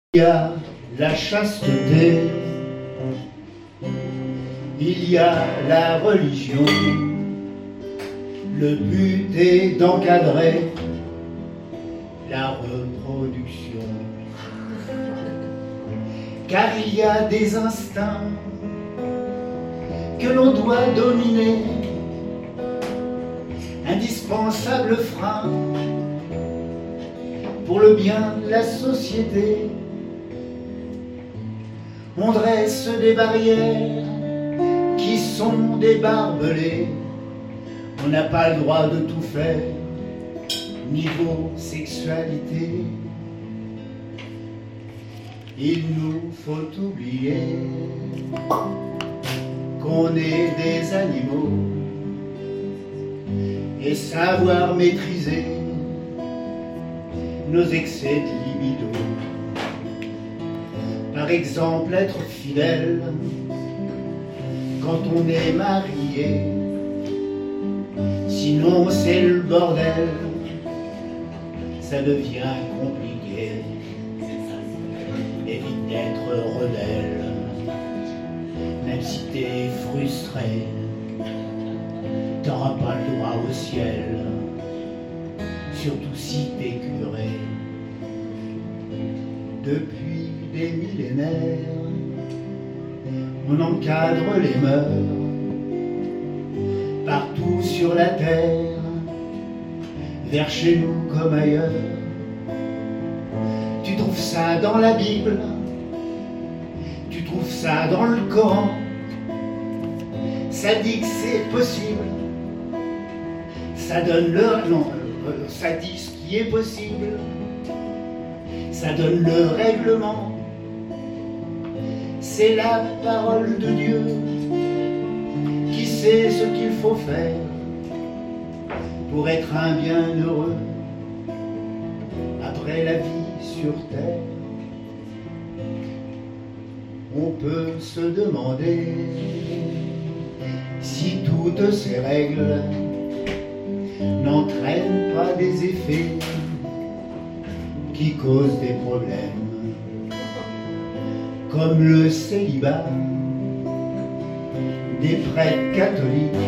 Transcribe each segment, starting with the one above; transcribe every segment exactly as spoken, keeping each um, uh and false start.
Il y a la chasteté, il y a la religion. Le but est d'encadrer la reproduction. Car il y a des instincts que l'on doit dominer, indispensables freins pour le bien de la société. On dresse des barrières qui sont des barbelés. On n'a pas le droit de tout faire, niveau sexualité. Il nous faut oublier qu'on est des animaux et savoir maîtriser nos excès de libido. Par exemple, être fidèle quand on est marié. Sinon, c'est le bordel, ça devient compliqué. Évite d'être rebelle, même si t'es frustré, t'auras pas le droit au ciel, surtout si t'es curé. Depuis des millénaires, on encadre les mœurs partout sur la terre, vers chez nous comme ailleurs. Tu trouves ça dans la Bible, tu trouves ça dans le Coran. Ça dit que c'est possible, ça donne le... non, ça dit ce qui est possible, ça donne le règlement. C'est la parole de Dieu qui sait ce qu'il faut faire pour être un bienheureux après la vie sur terre. On peut se demander si toutes ces règles n'entraînent pas des effets qui causent des problèmes, comme le célibat des prêtres catholiques,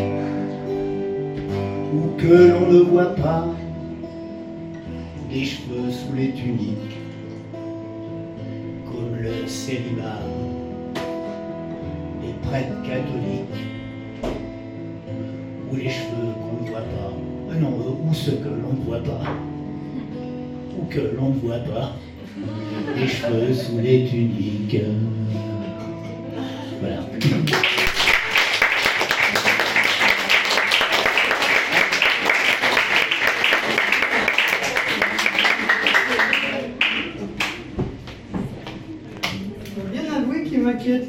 ou que l'on ne voit pas des cheveux sous les tuniques, comme le célibat des prêtres catholiques, ou les cheveux qu'on ne voit pas, non, ou ceux que l'on ne voit pas, ou que l'on ne voit pas, des cheveux sous les tuniques. Voilà.